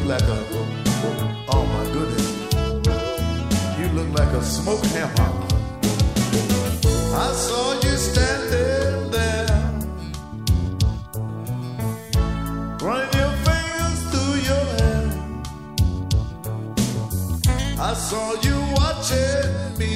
like a, oh my goodness, you look like a smoked hammer. I saw you standing there, running your fingers through your hair. I saw you watching me.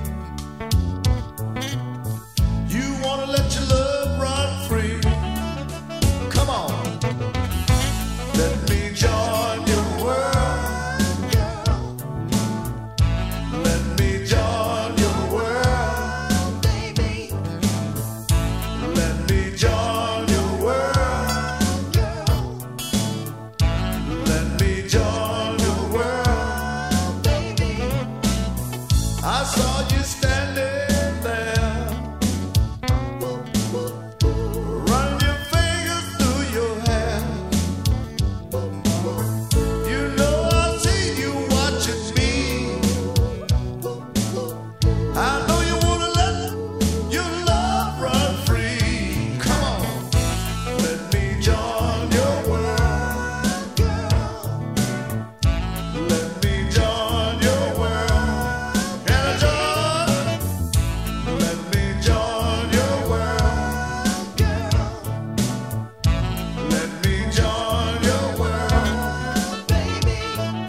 You wanna let your love run free. Come on, let me join your world, girl. Let me join your world, baby. Let me join your world, girl. Let me join your world, baby. I saw you standing there, running your fingers through your hair. You know I see you watching me. I know you wanna let your love run free. Come on, let me join your world, girl. Let me join your world. Can I join? Let me join your world, girl. Let me join your world, baby.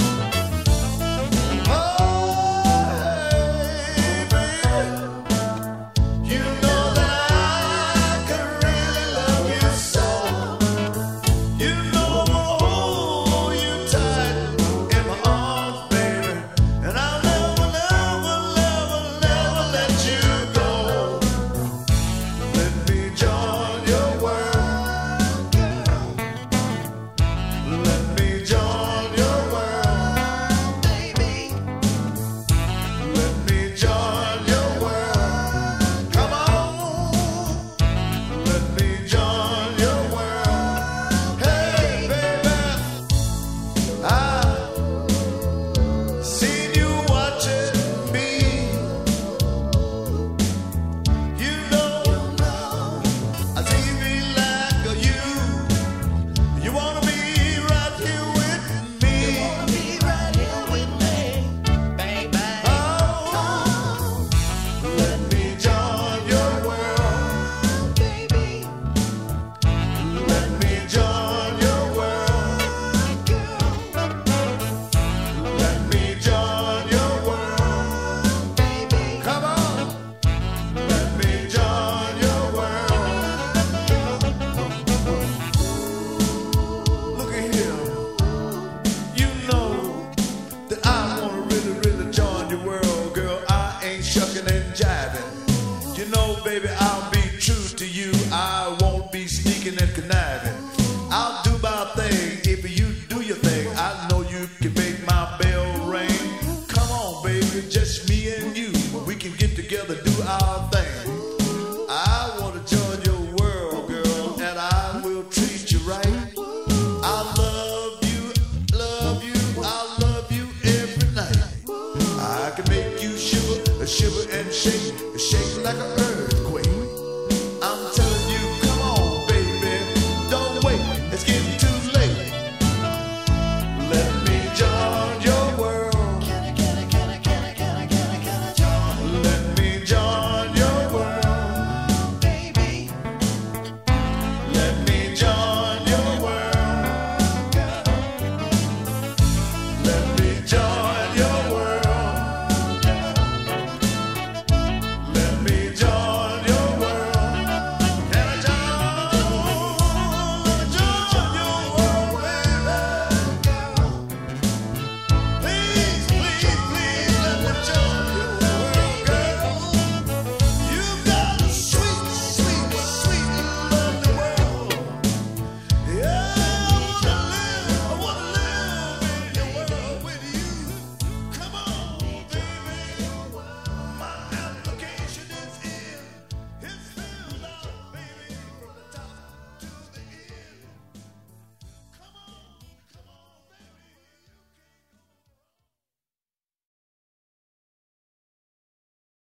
Oh, hey, baby. You know that I can really love you so. You know I'm gonna hold you tight in my arms, baby. And I'll never, never, never, never let you go. Let me join your world, girl. Let me join your world, baby. Let me join your world. Come on. Let me join your world. Hey, baby. I seen you watching me. You know I see me like you. You wanna be right here with me. Oh, let me join your world, baby. Let me join your world, girl. Let me join your world, baby. Come on, let me join your world. Look at here, you know that I wanna really, really join your world, girl. I ain't shucking and jiving. You know, baby, I'll be true to you. I won't be sneaking and conniving. I'll